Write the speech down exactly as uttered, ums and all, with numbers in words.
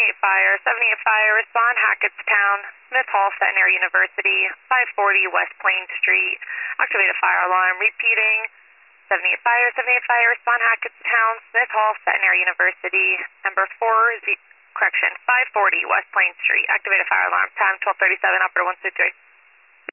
seventy-eight Fire, seventy-eight Fire, respond Hackettstown, Smith Hall, Centenary University, five forty West Plain Street. Activate a fire alarm. Repeating, seventy-eight Fire, seventy-eight Fire, respond Hackettstown, Smith Hall, Centenary University, number four, Z correction, five forty West Plain Street. Activate a fire alarm. Time twelve thirty-seven, operator one two three.